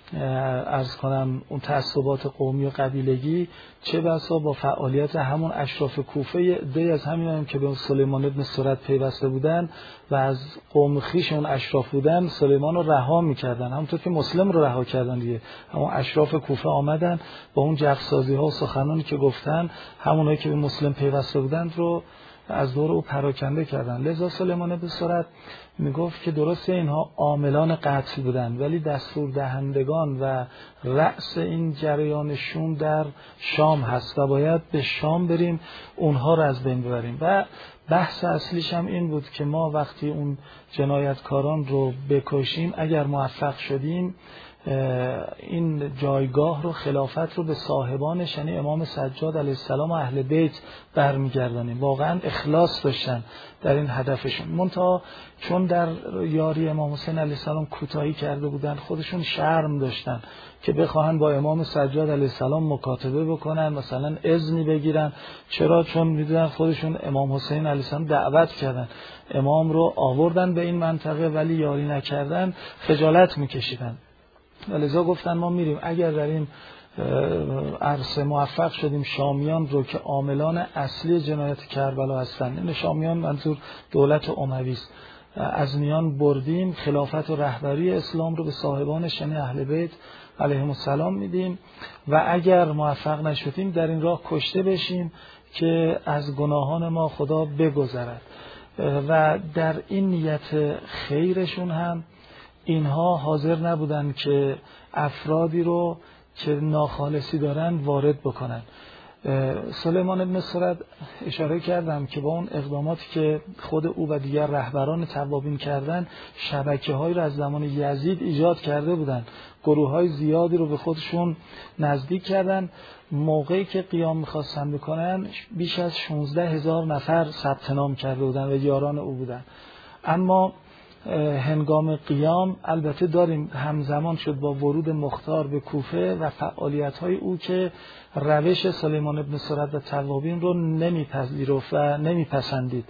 عرض کنم اون تعصبات قومی و قبیلگی، چه بسا با فعالیت همون اشراف کوفه عده‌ای از همین که به سلیمان بن سرد پیوسته بودن و از قوم خویش اون اشراف بودن سلیمان رو رها می‌کردن، همونطور که مسلم رو رها کردن دیگه. همون اشراف کوفه آمدن با اون جفسازی‌ها و سخنانی که گفتن همونایی که به مسلم پیوسته بودن رو از دور او پراکنده کردن. لذا سلیمان بن سرد میگفت که درسته اینها عاملان قتل بودن ولی دستور دهندگان و رأس این جریانشون در شام هست و باید به شام بریم اونها رو از بین ببریم. و بحث اصلیش هم این بود که ما وقتی اون جنایتکاران رو بکشیم اگر موفق شدیم این جایگاه رو، خلافت رو به صاحبانش یعنی امام سجاد علیه السلام و اهل بیت برمیگردانیم. واقعا اخلاص داشتن در این هدفشون، منتها چون در یاری امام حسین علیه السلام کوتاهی کرده بودن، خودشون شرم داشتن که بخواهن با امام سجاد علیه السلام مکاتبه بکنن، مثلا اذنی بگیرن. چرا؟ چون میدونن خودشون امام حسین علیه السلام دعوت کردن، امام رو آوردن به این منطقه ولی یاری نکردن، خجالت میکشیدن. ولذا گفتن ما میریم، اگر در این عرصه موفق شدیم شامیان رو که عاملان اصلی جنایت کربلا هستن، این شامیان منظور دولت اموی است، از میان بردیم، خلافت و رهبری اسلام رو به صاحبانش یعنی اهل بیت علیهم السلام میدیم و اگر موفق نشدیم در این راه کشته بشیم که از گناهان ما خدا بگذرد. و در این نیت خیرشون هم اینها حاضر نبودن که افرادی رو که ناخالصی دارن وارد بکنن. سلیمان ابن سرد اشاره کردم که با اون اقداماتی که خود او و دیگر رهبران توابین کردن، شبکه‌هایی رو از زمان یزید ایجاد کرده بودن، گروه‌های زیادی رو به خودشون نزدیک کردن. موقعی که قیام می‌خواستن بکنن بیش از 16,000 نفر ثبت نام کرده بودن و یاران او بودن. اما هنگام قیام البته داریم همزمان شد با ورود مختار به کوفه و فعالیت‌های او که روش سلیمان ابن سرد و توابین رو نمیپذیرفت و نمیپسندید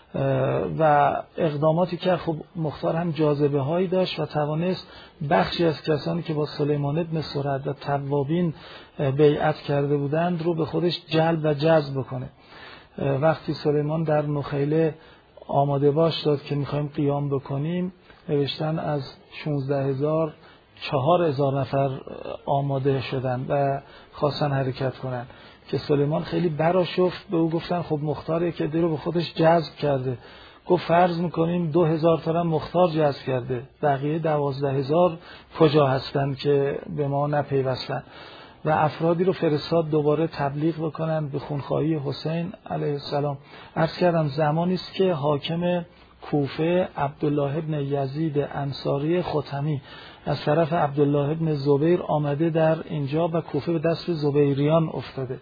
و اقداماتی که خب مختار هم جاذبه هایی داشت و توانست بخشی از کسانی که با سلیمان ابن سرد و توابین بیعت کرده بودند رو به خودش جلب و جذب بکنه. وقتی سلیمان در نخیله آماده باش داد که میخوایم قیام بکنیم، نوشتن از 16,000 4,000 نفر آماده شدن و خواستن حرکت کنن که سلیمان خیلی برآشفت. به او گفتن خب مختاره که رو به خودش جذب کرده. گفت فرض میکنیم 2,000 تا هم مختار جذب کرده، بقیه 12,000 کجا هستن که به ما نپیوستن؟ و افرادی رو فرستاد دوباره تبلیغ بکنن به خونخواهی حسین علیه السلام. عرض کردم زمانی است که حاکم کوفه عبدالله ابن یزید انصاری ختمی از طرف عبدالله ابن زبیر آمده در اینجا و کوفه به دست زبیریان افتاده.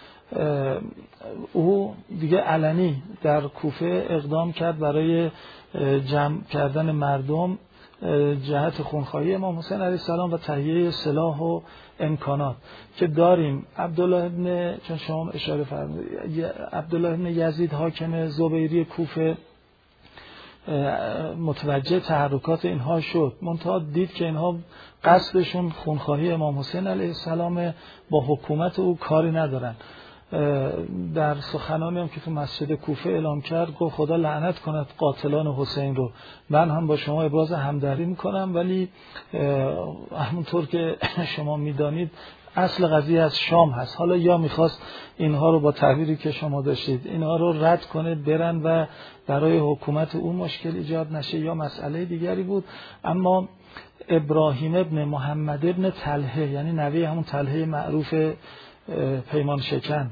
او دیگه علنی در کوفه اقدام کرد برای جمع کردن مردم جهت خونخواهی امام حسین علیه السلام و تهیه سلاح و امکانات که داریم. عبدالله ابن، چون شما اشاره فرمودید، عبدالله ابن یزید حاکم زبیری کوفه متوجه تحرکات اینها شد، منتها دید که اینها قصدشون خونخواهی امام حسین علیه السلام، با حکومت او کاری ندارن. در سخنانی هم که تو مسجد کوفه اعلام کرد گفت خدا لعنت کند قاتلان حسین رو، من هم با شما ابراز همدردی میکنم، ولی همونطور که شما میدانید اصل قضیه از شام هست. حالا یا میخواست اینها رو با تعبیری که شما داشتید اینها رو رد کنه برن و برای حکومت اون مشکل ایجاد نشه، یا مسئله دیگری بود. اما ابراهیم ابن محمد ابن طلحه، یعنی نوی همون طلحه معروف پیمان شکن،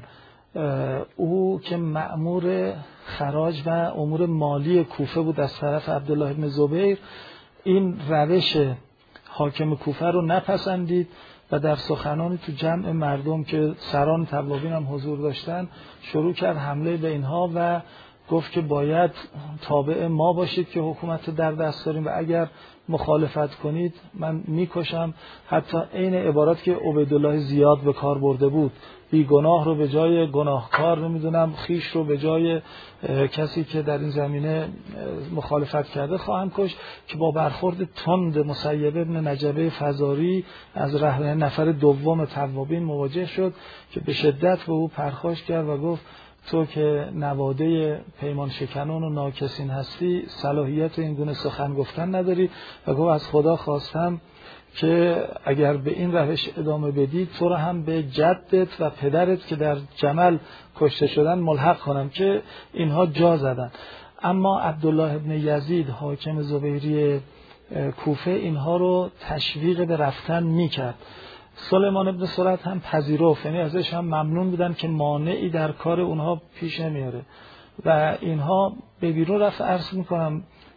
او که مأمور خراج و امور مالی کوفه بود از طرف عبدالله ابن زبیر، این روش حاکم کوفه رو نپسندید و در سخنانی تو جمع مردم که سران توابین هم حضور داشتن شروع کرد حمله به اینها و گفت که باید تابع ما باشید که حکومت در دست داریم و اگر مخالفت کنید من میکشم. حتی عین عبارات که عبیدالله زیاد به کار برده بود، بی گناه رو به جای گناهکار، نمیدونم خیش رو به جای کسی که در این زمینه مخالفت کرده خواهم کش، که با برخورد تند مسیب ابن نجبه فزاری از رهبر نفر دوم توابین مواجه شد که به شدت به او پرخاش کرد و گفت تو که نواده پیمان شکنان و ناکسین هستی صلاحیت این گونه سخن گفتن نداری، و گفت از خدا خواستم که اگر به این روش ادامه بدید تو را هم به جدت و پدرت که در جمل کشته شدن ملحق کنم، که اینها جا زدن. اما عبدالله ابن یزید حاکم زبیری کوفه اینها رو تشویق به رفتن میکرد. سلیمان ابن سرد هم پذیرفت، یعنی ازش هم ممنون بودن که مانعی در کار اونها پیش نمیاره و اینها به بیرون رفت. عرض میکنم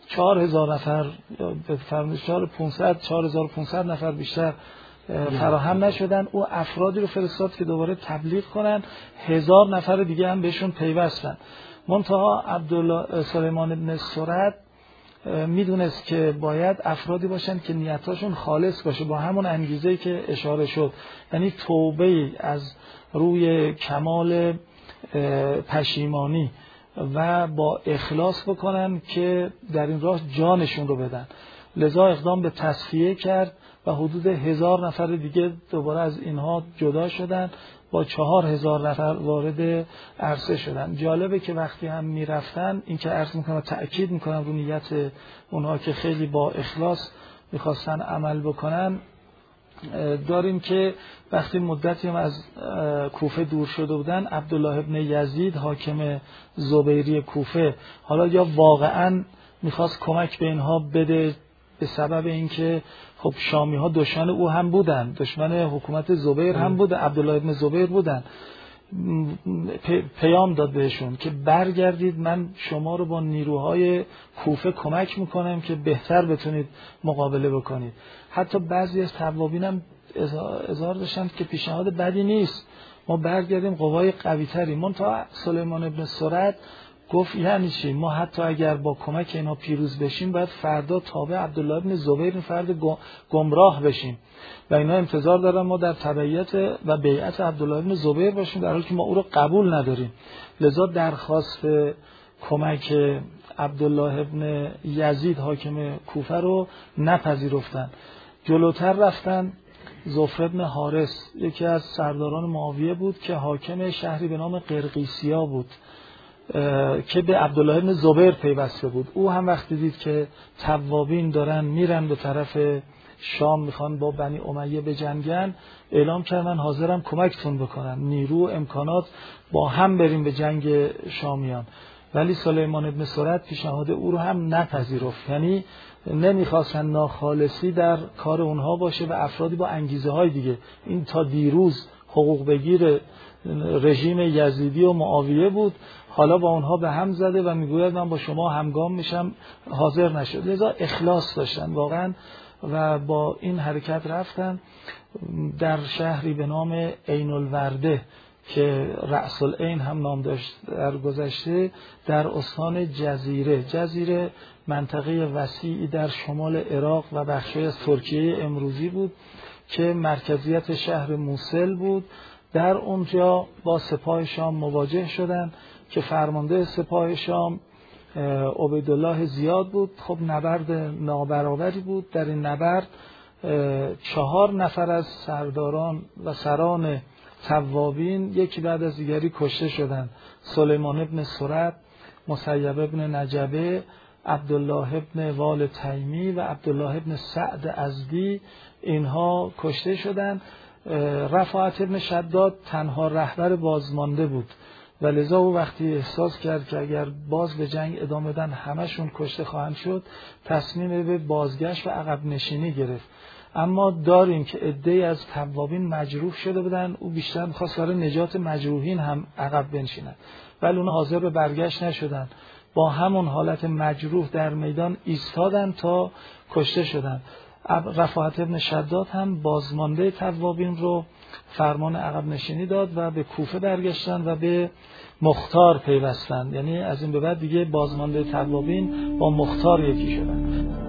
4000 نفر به فرمایش 4500 نفر بیشتر فراهم نشدن. او افرادی رو فرستاد که دوباره تبلیغ کنن، 1000 نفر دیگه هم بهشون پیوستن. منتها عبدالله سلیمان ابن سرد میدونست که باید افرادی باشن که نیتاشون خالص باشه، با همون انگیزه‌ای که اشاره شد، یعنی توبه از روی کمال پشیمانی و با اخلاص بکنن که در این راه جانشون رو بدن. لذا اقدام به تصفیه کرد و حدود 1000 نفر دیگه دوباره از اینها جدا شدن، با 4000 نفر وارد عرصه شدن. جالبه که وقتی هم میرفتن، این که عرض میکنم تأکید میکنم رو نیت اونها که خیلی با اخلاص میخواستن عمل بکنن، داریم که وقتی مدتی هم از کوفه دور شده بودن، عبدالله ابن یزید حاکم زبیری کوفه حالا یا واقعا میخواست کمک به اینها بده به سبب اینکه خب شامی ها دشمن او هم بودن، دشمن حکومت زبیر هم بوده، عبدالله ابن زبیر بودن، پیام داد بهشون که برگردید، من شما رو با نیروهای کوفه کمک میکنم که بهتر بتونید مقابله بکنید. حتی بعضی از توابین هم اظهار داشتند که پیشنهاد بدی نیست، ما برگردیم قوای قوی تری. منتها سلیمان ابن سرد گفت یعنی چی؟ ما حتی اگر با کمک اینا پیروز بشیم باید فردا تابع عبدالله ابن زبیر، این فرد گمراه بشیم و اینا انتظار دارن ما در تبعیت و بیعت عبدالله ابن زبیر باشیم، در حالی که ما او رو قبول نداریم. لذا درخواست کمک عبدالله ابن یزید حاکم کوفه رو نپذیرفتن. جلوتر رفتن. زفر ابن حارث یکی از سرداران معاویه بود که حاکم شهری به نام قرقیسیا بود که به عبدالله ابن زبیر پیوسته بود. او هم وقتی دید که توابین دارن میرن به طرف شام، میخوان با بنی امیه بجنگن، اعلام کرد من حاضرم کمکتون بکنم، نیرو امکانات با هم بریم به جنگ شامیان. ولی سلیمان ابن سرد پیشنهاد او رو هم نپذیرفت، یعنی نمیخواستن ناخالصی در کار اونها باشه و افرادی با انگیزه های دیگه. این تا دیروز حقوق بگیر رژیم یزیدی و معاویه بود، حالا با اونها به هم زده و میگوید من با شما همگام میشم، حاضر نشد. لذا اخلاص داشتن واقعا و با این حرکت رفتن در شهری به نام عین الورده که رأس العین هم نام داشت در گذشته، در استان جزیره منطقه وسیعی در شمال عراق و بخشی از ترکیه امروزی بود که مرکزیت شهر موصل بود. در اونجا با سپاه شام مواجه شدند که فرمانده سپاه شام عبیدالله زیاد بود. خب نبرد نابرابری بود. در این نبرد 4 نفر از سرداران و سران توابین یکی بعد از دیگری کشته شدند. سلیمان ابن سرد، مسیب ابن نجبه، عبدالله ابن وال تیمی و عبدالله ابن سعد ازدی، اینها کشته شدند. رفاعت ابن شداد تنها رهبر بازمانده بود و لذا او وقتی احساس کرد که اگر باز به جنگ ادامه بدن همشون کشته خواهند شد، تصمیم به بازگشت و عقب نشینی گرفت. اما داریم که عده‌ای از توابین مجروح شده بودن، او بیشتر می‌خواست برای نجات مجروحین هم عقب بنشینند، ولی اونها حاضر به برگشت نشدند، با همون حالت مجروح در میدان ایستادن تا کشته شدند. رفاعت ابن شداد هم بازمانده توابین رو فرمان عقب نشینی داد و به کوفه برگشتن و به مختار پیوستند، یعنی از این به بعد دیگه بازمانده توابین با مختار یکی شدند.